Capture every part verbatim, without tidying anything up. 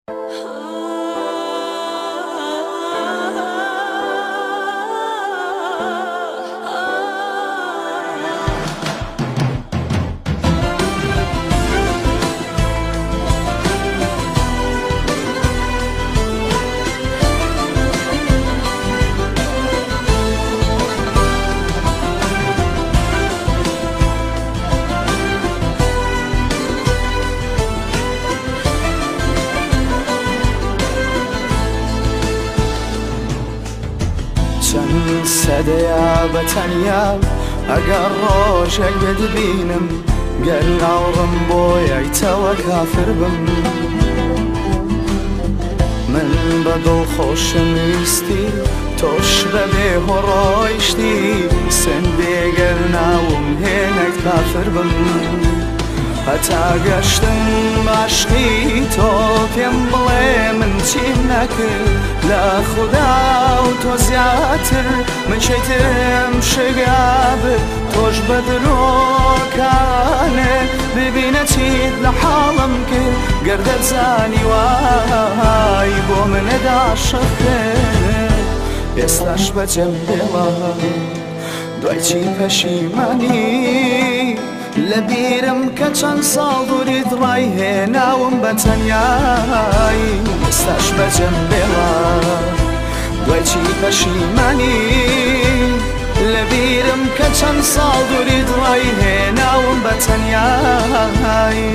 چەند سەدەیە بەتەنیا ئەگەر ڕۆژێک دبینم گەر ناوڕم بۆ یەکتەوە کافر بم من بەدڵ خۆشم ویستی تۆش بەبێ هۆڕۆیشتی سندێ گەر ناوم هێنێت کافر بم هەتا گەشتم باشقی تۆ پێم بڵێ من چیم نەکرد لە خودا و تۆ زیاتر من شەیترم شگابر تۆش بە درۆکانێ ببینە چیت لە حاڵم کرد گەر دەزانی وای بۆ منەدا عاشق کرد ئێستاش بەجێم دێڵە دوای چی پەشیمانی لەبیرم کە چەند ساڵ دووریت ڕای هێناوم بە تەنیایی ئێستاش بەجێم دێڵە دوای چی پەشیمانی لەبیرم کە چەند ساڵ دووریت ڕای هێناوم بە تەنیایی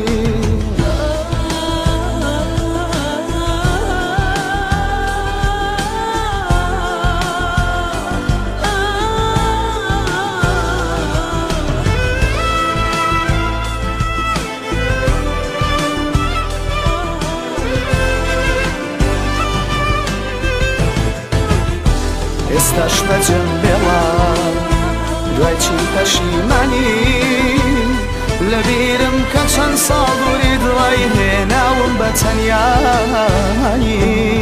ئێستاش بەجێم دێڵە دوای چی پەشیمانی لەبیرم کە چەند ساڵ دووریت ڕای هێناوم بە تەنیایی